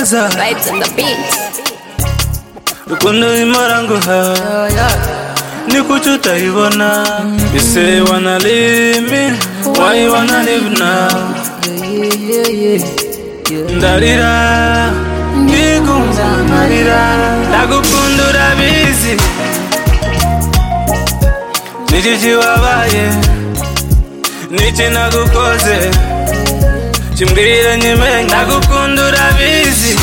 neza Vibes on the beat. Rukundo imara nguha ni kuki utayibona Ese wanna leave me Why you wanna live now Ndarira Ngigunza marira Ndagukunda urabizi Niki wabaye Niki nagukoze Chimbwira nyimenye Ndagukunda urabizi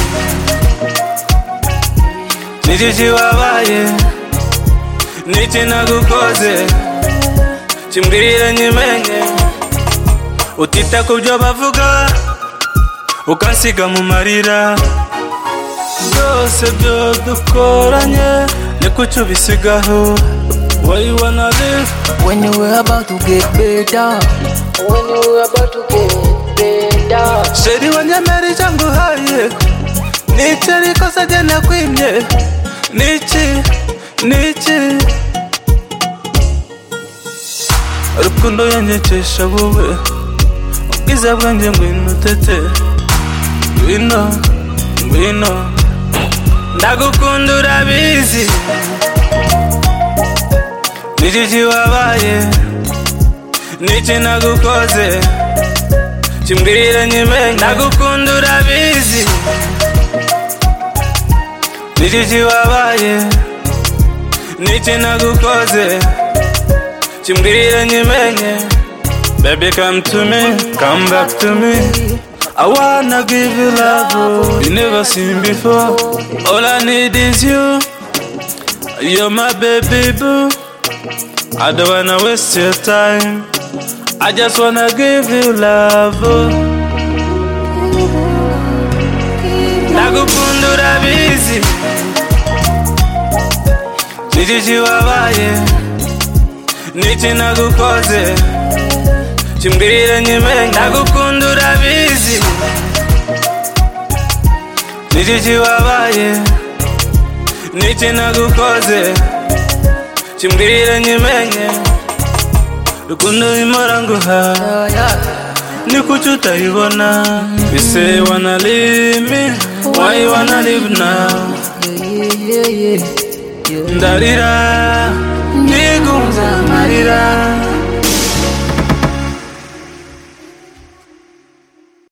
Niki wabaye Niki nagukoze Chimbwira nyimenye Utita kubyo bavuga Ukansiga mu marira Byose byo dukoranye Ni kuki ubisigaho Why you wanna live When you were about to get better, Sheri wanyemera icyo nguhaye Niki rikosa jye nakwimye Niki Rukundo yanyekesha wowe Ubwiza bwanjye ngwino tete Ngwino Ndagukunda urabizi Niki wabaye Niki nagukoze Chimbwira nyimenye Ndagukunda urabizi Niki wabaye Niki nagukoze Chimbwira nyimenye Baby come to me, come back to me I wanna give you love you never seen before All I need is you You're my baby boo I don't wanna waste your time I just wanna give you love Ndagukunda urabizi Niki wabaye Niki nagukoze Chimbwira nyimenye Ndagukunda urabizi Niki wabaye Niki nagukoze Chimbwira nyimenye Rukundo imara nguha Ni kuki utayibona Ese wanna leave me Why you wanna live now Ndarira Ngigunza marira